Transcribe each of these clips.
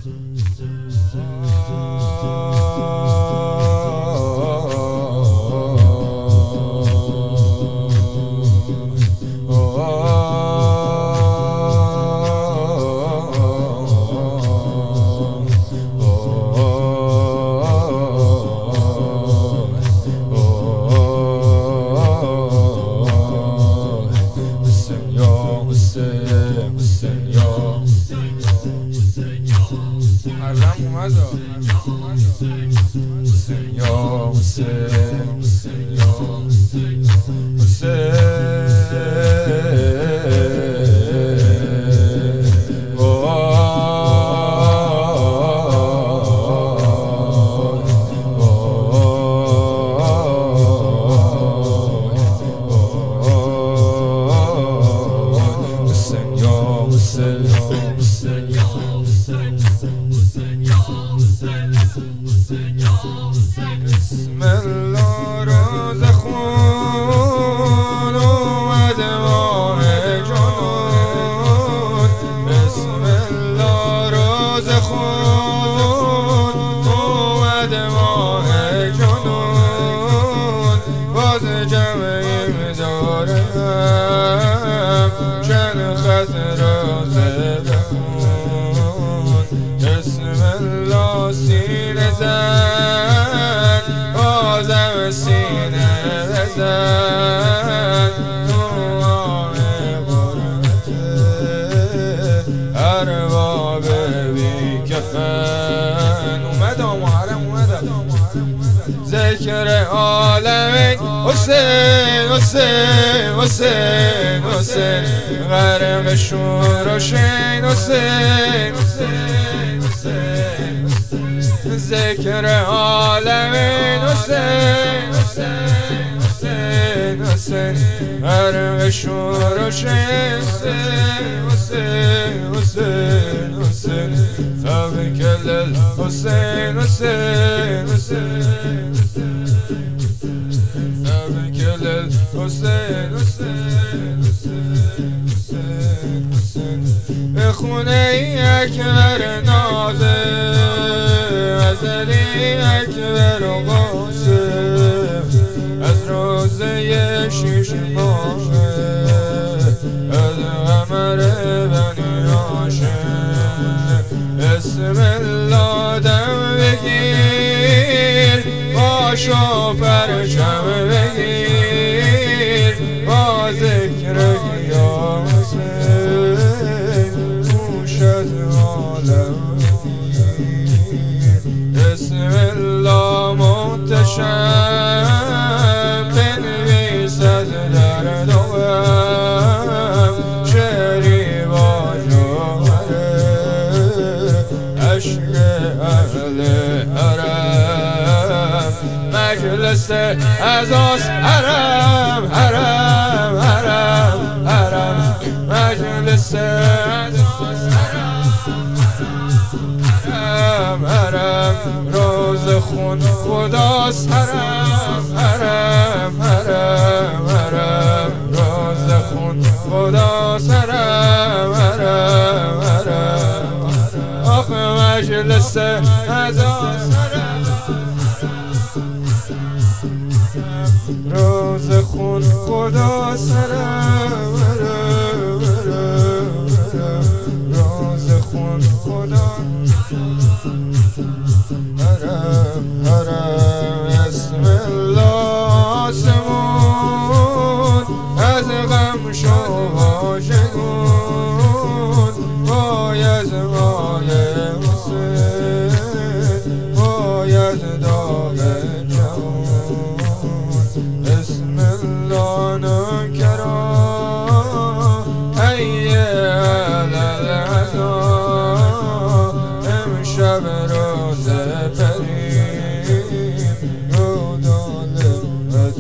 بسم الله روز خون اومد ماه جنون، بسم الله روز خون اومد ماه جنون، باز جمعیم دارم چند خط روزه بخون. بسم الله سینه زن بازم سینه بزن، تو آن غربت ارباب بی کفن. اومدم ذکر عالمین حسین حسین حسین حسین، غرق شور و شین حسین حسین حسین، ذکر عالمین حسین حسین حسین حسین، غرق شور و شین حسین حسین حسین، فبکل الحسین حسین حسین، فبکل الحسین حسین حسین، به خونه اکبر نازه ازلی اکبر و قاسم، از روزه 6 ماه از قمر بنی هاشم. بسم الله دم بگیر باشو پرچم بگیر، با ذکر یا حسین گوش از عالم بگیر. بسم الله محتشم بنویسد در دو غم، شعری با جوهره عشق اهل حرم، مجلس عزاز حرم حرم حرم حرم، مجلس عزاز حرم حرم، روز خون خداست حرم حرم حرم حرم، روز خون خداست حرم حرم حرم، آخ مجلس عزاز حرم، روز خون خداست حرم حرم حرم، روز خون خداست حرم حرم. بسم الله آسمون از غم شو واژگون، باید مال حسین باید داغ جهان. بسم الله نکران ای اهل العزا، امشب روز بریم رو دالت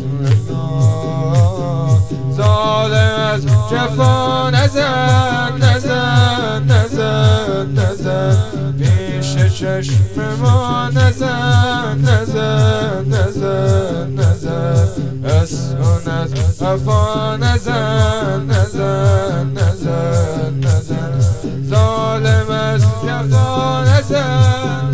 ظالم از جفا نزن نزن نزن نزن، پیش چشم ما نزن نزن نزن نزن، اسکن از وفا نزن نزن نزن نزن، ظالم از جفا نزن نزن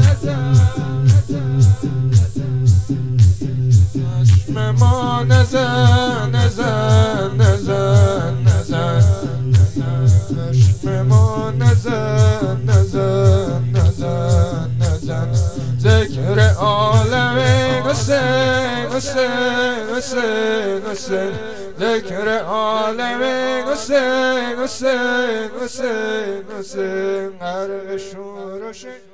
چشم ما نزن نزن نزن نزن چشم ما نزن نزن نزن نزن ذکر عالم حسین حسین حسین حسین ذکر عالم حسین حسین حسین حسین غرق شور و